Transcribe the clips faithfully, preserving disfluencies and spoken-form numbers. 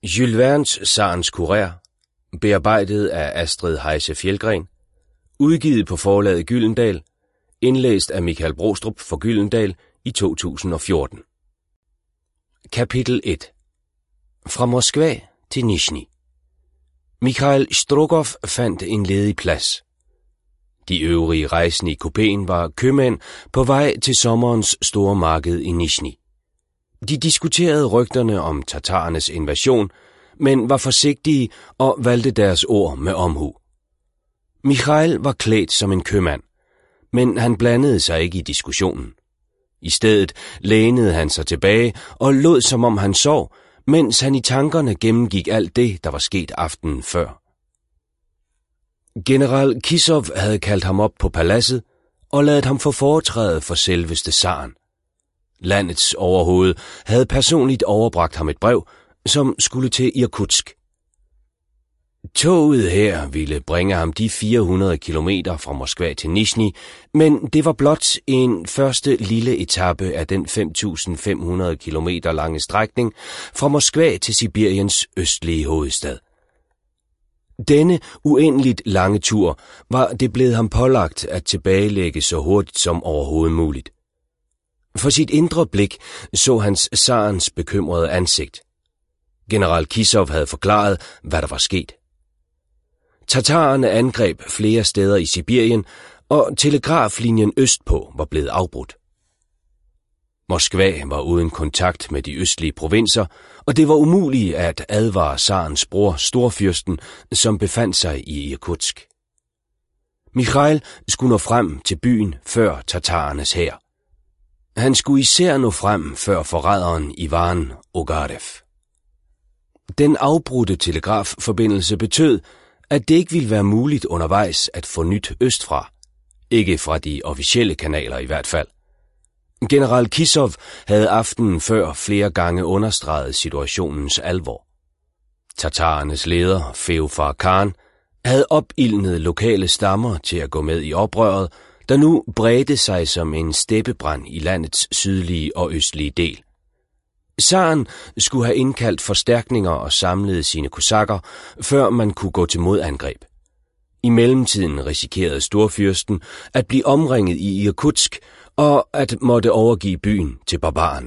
Jules Vernes Tsarens kurér, bearbejdet af Astrid Heise Fjeldgren, udgivet på forlaget Gyldendal, indlæst af Michael Brostrup for Gyldendal i to tusind og fjorten. Kapitel et. Fra Moskva til Nizjnij. Mikhail Strogoff fandt en ledig plads. De øvrige rejsende i kupéen var købmænd på vej til sommerens store marked i Nizjnij. De diskuterede rygterne om tatarernes invasion, men var forsigtige og valgte deres ord med omhu. Mikhail var klædt som en købmand, men han blandede sig ikke i diskussionen. I stedet lænede han sig tilbage og lod som om han sov, mens han i tankerne gennemgik alt det, der var sket aftenen før. General Kisov havde kaldt ham op på paladset og ladet ham få foretræde for selveste zaren. Landets overhoved havde personligt overbragt ham et brev, som skulle til Irkutsk. Toget her ville bringe ham de fire hundrede kilometer fra Moskva til Nizjnij, men det var blot en første lille etape af den fem tusind fem hundrede kilometer lange strækning fra Moskva til Sibiriens østlige hovedstad. Denne uendeligt lange tur var det blevet ham pålagt at tilbagelægge så hurtigt som overhovedet muligt. For sit indre blik så hans zarens bekymrede ansigt. General Kisov havde forklaret, hvad der var sket. Tatarerne angreb flere steder i Sibirien, og telegraflinjen østpå var blevet afbrudt. Moskva var uden kontakt med de østlige provinser, og det var umuligt at advare zarens bror, storfyrsten, som befandt sig i Irkutsk. Mikhail skulle nå frem til byen før tatarernes hær. Han skulle især nå frem før forræderen Ivan Ogarev. Den afbrudte telegrafforbindelse betød, at det ikke ville være muligt undervejs at få nyt østfra. Ikke fra de officielle kanaler i hvert fald. General Kisov havde aftenen før flere gange understreget situationens alvor. Tatarernes leder, Feofar Khan, havde opildnet lokale stammer til at gå med i oprøret, der nu bredte sig som en steppebrand i landets sydlige og østlige del. Zaren skulle have indkaldt forstærkninger og samlet sine kosakker, før man kunne gå til modangreb. I mellemtiden risikerede storfyrsten at blive omringet i Irkutsk og at måtte overgive byen til barbarerne.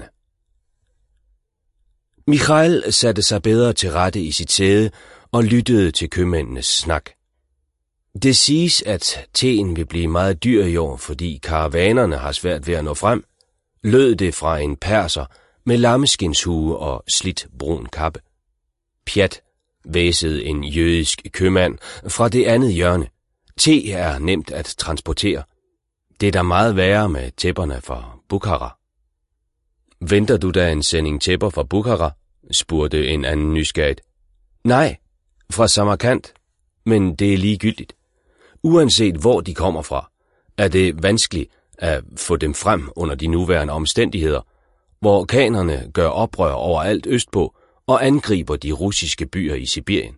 Mikhail satte sig bedre til rette i sit sæde og lyttede til købmændenes snak. Det siges, at teen vil blive meget dyr i år, fordi karavanerne har svært ved at nå frem, lød det fra en perser med lammeskinshue og slidt brun kappe. Pjat, væsede en jødisk købmand fra det andet hjørne. Te er nemt at transportere. Det er da meget værre med tæpperne fra Bukhara. Venter du da en sending tæpper fra Bukhara? Spurgte en anden nysgerrigt. Nej, fra Samarkand, men det er ligegyldigt. Uanset hvor de kommer fra, er det vanskeligt at få dem frem under de nuværende omstændigheder, hvor khanerne gør oprør overalt østpå og angriber de russiske byer i Sibirien.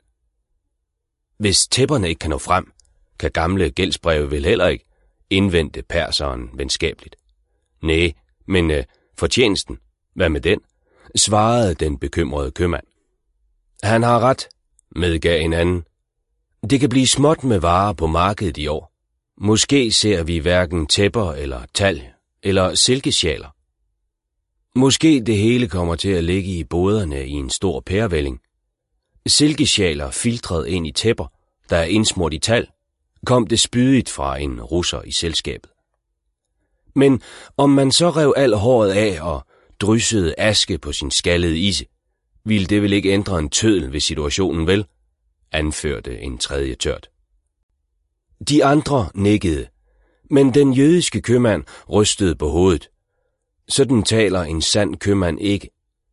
Hvis tæpperne ikke kan nå frem, kan gamle gældsbreve vel heller ikke, indvendte perseren venskabeligt. Næh, men øh, fortjenesten, hvad med den? Svarede den bekymrede købmand. Han har ret, medgav en anden. Det kan blive småt med varer på markedet i år. Måske ser vi hverken tæpper eller talg eller silkesjaler. Måske det hele kommer til at ligge i boderne i en stor pærevælling. Silkesjaler filtreret ind i tæpper, der er indsmurt i talg, kom det spydigt fra en russer i selskabet. Men om man så rev al håret af og dryssede aske på sin skallede ise, ville det vel ikke ændre en tøddel ved situationen vel, anførte en tredje tørt. De andre nikkede, men den jødiske købmand rystede på hovedet. Sådan taler en sand købmand ikke.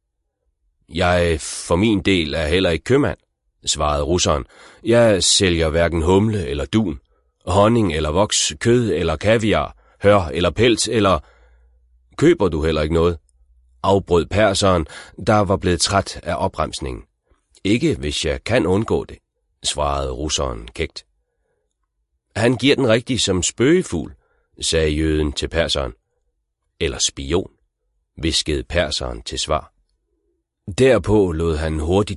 Jeg for min del er heller ikke købmand, svarede russeren. Jeg sælger hverken humle eller dun, honning eller voks, kød eller kaviar, hør eller pels eller... Køber du heller ikke noget? Afbrød perseren, der var blevet træt af opremsningen. Ikke hvis jeg kan undgå det, svarede russeren kægt. Han giver den rigtig som spøgefugl, sagde jøden til perseren. Eller spion, hviskede perseren til svar. Derpå lod han hurtigt